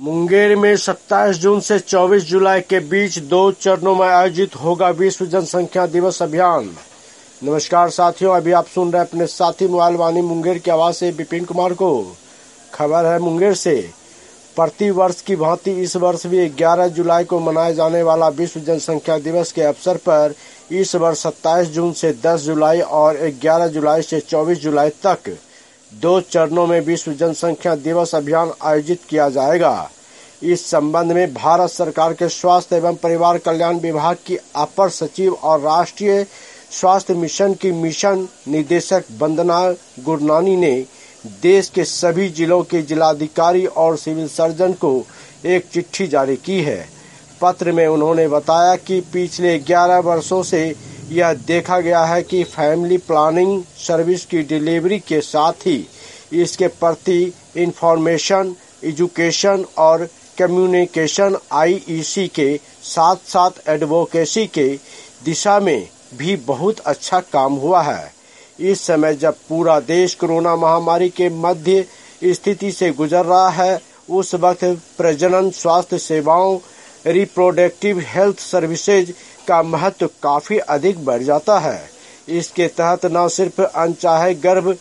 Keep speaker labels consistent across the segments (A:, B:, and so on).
A: मुंगेर में 27 जून से 24 जुलाई के बीच 2 चरणों में आयोजित होगा विश्व जनसंख्या दिवस अभियान। नमस्कार साथियों, अभी आप सुन रहे हैं अपने साथी मोबाइल वाणी मुंगेर की आवाज से विपिन कुमार को। खबर है मुंगेर से। प्रति वर्ष की भांति इस वर्ष भी 11 जुलाई को मनाए जाने वाला विश्व जनसंख्या दिवस के अवसर पर इस वर्ष 27 जून से 10 जुलाई और 11 जुलाई से 24 जुलाई तक 2 चरणों में विश्व जनसंख्या दिवस अभियान आयोजित किया जाएगा। इस संबंध में भारत सरकार के स्वास्थ्य एवं परिवार कल्याण विभाग की अपर सचिव और राष्ट्रीय स्वास्थ्य मिशन की मिशन निदेशक वंदना गुरनानी ने देश के सभी जिलों के जिलाधिकारी और सिविल सर्जन को एक चिट्ठी जारी की है। पत्र में उन्होंने बताया कि पिछले 11 वर्षों से यह देखा गया है कि फैमिली प्लानिंग सर्विस की डिलीवरी के साथ ही इसके प्रति इंफॉर्मेशन, एजुकेशन और कम्युनिकेशन आईईसी के साथ साथ एडवोकेसी के दिशा में भी बहुत अच्छा काम हुआ है। इस समय जब पूरा देश कोरोना महामारी के मध्य स्थिति से गुजर रहा है, उस वक्त प्रजनन स्वास्थ्य सेवाओं, रिप्रोडक्टिव हेल्थ सर्विसेज का महत्व काफी अधिक बढ़ जाता है। इसके तहत न सिर्फ अनचाहे गर्भ,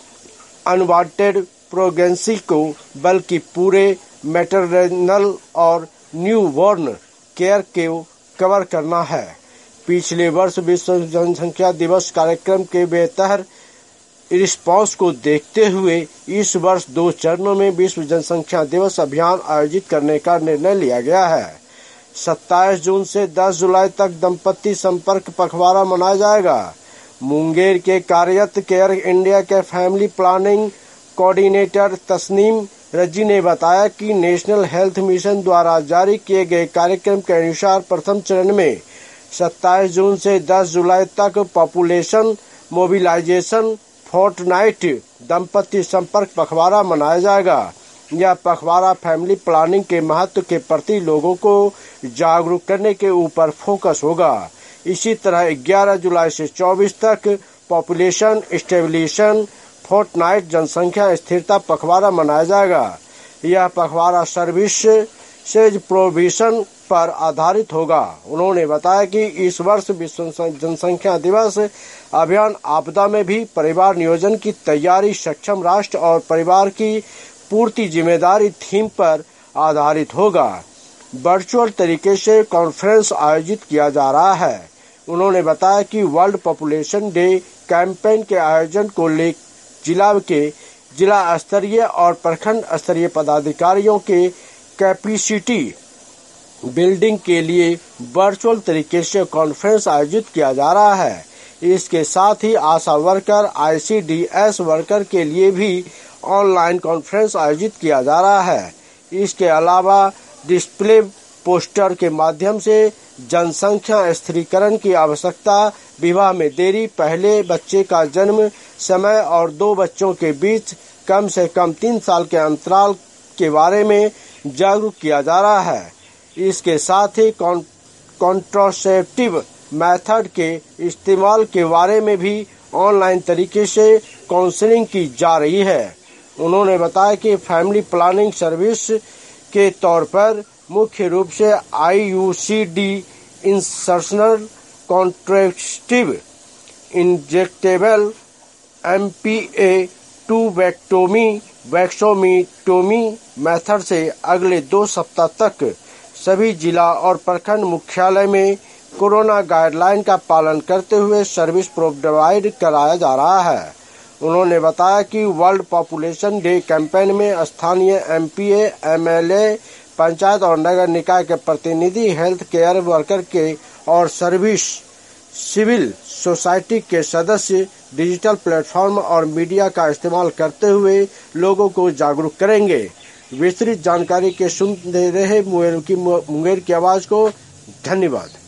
A: अनवांटेड प्रेगनेंसी को, बल्कि पूरे मैटरनल और न्यूबॉर्न केयर को कवर करना है। पिछले वर्ष विश्व जनसंख्या दिवस कार्यक्रम के बेहतर रिस्पांस को देखते हुए इस वर्ष 2 चरणों में विश्व जनसंख्या दिवस अभियान आयोजित करने का निर्णय लिया गया है। 27 जून से 10 जुलाई तक दंपति संपर्क पखवाड़ा मनाया जाएगा। मुंगेर के कार्यरत केयर इंडिया के family planning coordinator Tasneem Razi ने बताया कि नेशनल हेल्थ मिशन द्वारा जारी किए गए कार्यक्रम के अनुसार प्रथम चरण में 27 जून से 10 जुलाई तक पॉपुलेशन मोबिलाइजेशन फोर्टनाइट दंपति संपर्क पखवाड़ा मनाया जाएगा। यह पखवाड़ा फैमिली प्लानिंग के महत्व के प्रति लोगों को जागरूक करने के ऊपर फोकस होगा। इसी तरह 11 जुलाई से 24 तक पॉपुलेशन स्टेबलिशन फोर्टनाइट जनसंख्या स्थिरता पखवाड़ा मनाया जाएगा। यह पखवाड़ा सर्विसेज प्रोविजन पर आधारित होगा। उन्होंने बताया कि इस वर्ष विश्व जनसंख्या दिवस अभियान आपदा में भी परिवार नियोजन की तैयारी, सक्षम राष्ट्र और परिवार की पूर्ति जिम्मेदारी थीम पर आधारित होगा। वर्चुअल तरीके से कॉन्फ्रेंस आयोजित किया जा रहा है। उन्होंने बताया कि वर्ल्ड पॉपुलेशन डे कैंपेन के आयोजन को लेकर जिला के जिला स्तरीय और प्रखंड स्तरीय पदाधिकारियों के कैपेसिटी बिल्डिंग के लिए वर्चुअल तरीके से कॉन्फ्रेंस आयोजित किया जा रहा है। इसके साथ ही आशा वर्कर, आईसीडीएस वर्कर के लिए भी ऑनलाइन कॉन्फ्रेंस आयोजित किया जा रहा है। इसके अलावा डिस्प्ले पोस्टर के माध्यम से जनसंख्या स्थिरीकरण की आवश्यकता, विवाह में देरी, पहले बच्चे का जन्म समय और 2 बच्चों के बीच कम से कम 3 साल के अंतराल के बारे में जागरूक किया जा रहा है। इसके साथ ही कॉन्ट्रासेप्टिव मेथड के इस्तेमाल के बारे में भी ऑनलाइन तरीके से काउंसलिंग की जा रही है। उन्होंने बताया कि फैमिली प्लानिंग सर्विस के तौर पर मुख्य रूप से IUCD, insertional contraceptive, injectable, MPA, tubectomy, vasectomy method से अगले 2 सप्ताह तक सभी जिला और प्रखंड मुख्यालय में कोरोना गाइडलाइन का पालन करते हुए सर्विस प्रोवाइड कराया जा रहा है। उन्होंने बताया कि वर्ल्ड पॉपुलेशन डे कैंपेन में स्थानीय एमपीए, एमएलए, पंचायत और नगर निकाय के प्रतिनिधि, हेल्थ केयर वर्कर के और सिविल सोसाइटी के सदस्य डिजिटल प्लेटफॉर्म और मीडिया का इस्तेमाल करते हुए लोगों को जागरूक करेंगे। विस्तृत जानकारी के सुनते रहे मुंगेर की आवाज को। धन्यवाद।